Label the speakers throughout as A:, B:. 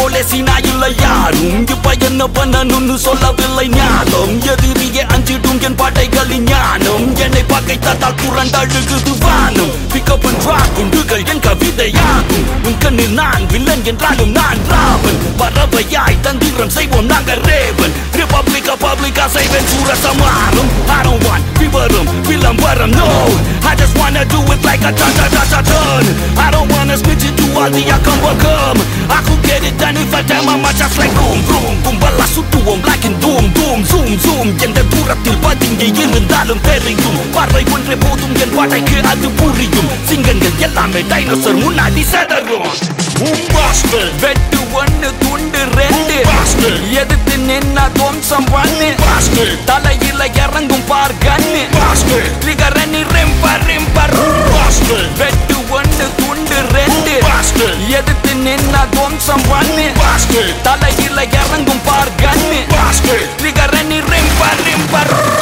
A: போலே சீனா இல்ல யாரும் இப்ப என்ன பண்ணணும்னு சொல்லவில்லை ஞானம் எதிரியே அஞ்சிடும் என் பாட்டைகளின் ஞானம் என்னை பகைத்தால் புரண்டழுகுது வானம் பிக்கப் அண்ட் டிராப் குண்டுகள் என் கவிதையாகும் உன் கண்ணில் நான் வில்லன் என்றாலும் நான் ராவன் பறவையாய் தந்திரம் செய்வோம் நாங்கள் ரேவன் ரிபப்ளிகா பப்ளிகா செய்வேன் சூரசமானம் I don't want விவரம் விளம்பரம் no I just wanna do it like a turn I don't wanna split it to all the come welcome I could get it done if I tell my mind just like boom boom boom bala சுத்துவோம் like in doom doom zoom zoom எந்த தூரத்தில் பதிங்க இருந்தாலும் தெரியும் பார்வை ஒன்றே போதும் என் பாட்டைக்கு அது புரியும் சிங்கங்கள் எல்லாமே டைனோசர் முன்னாடி செதறும் வெட்டு ஒன்னு துண்டு ரெண்டு எதிர்த்து நின்னா துவம்சம் பண்ணு தலையில இறங்கும் பார் கண்ணு ட்ரிகரணி ரிம்ப ரிம்ப வெட்டு ஒன்னு துண்டு ரெண்டு எதிர்த்து நின்னா துவம்சம் பண்ணு தலையில இறங்கும் பார் கண்ணு ட்ரிகரணி ரிம்ப ரிம்ப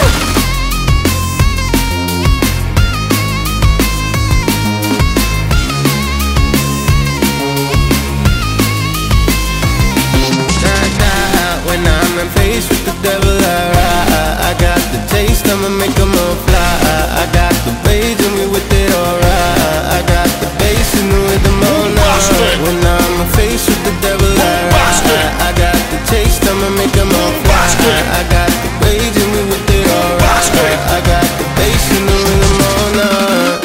B: I'm faced with the devil, I got the taste, I'ma make them all fly. I got the rage and we with it alright. I got the bass and the rhythm all night. When I'm faced with the devil, I got the taste, I'ma make them all fly. I got the rage and we with it alright. I got the bass and the rhythm all night.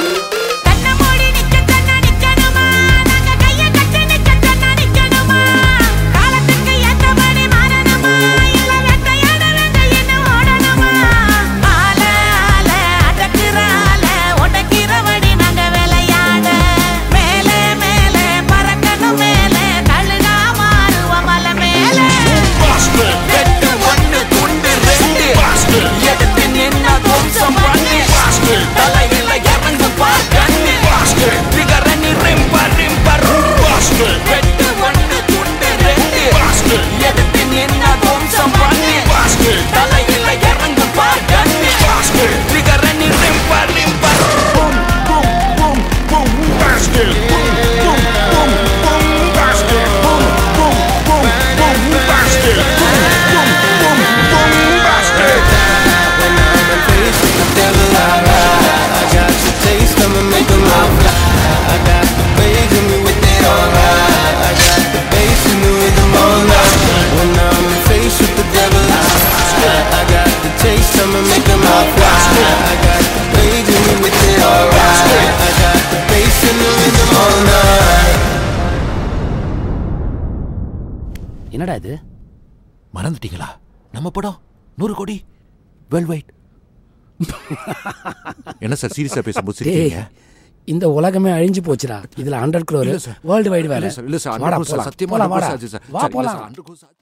C: என்னடா இது
D: மறந்துட்டீங்களா? நம்ம படம் 100 கோடி world wide. என்ன sir சீரியஸா பேசும்போது சிரிக்கிறீங்க?
C: இந்த உலகமே அழிஞ்சு போச்சுடா. இதுல 100 crore வேர்ல்ட் வைட் வேற.
D: இல்ல சார் சத்தியமா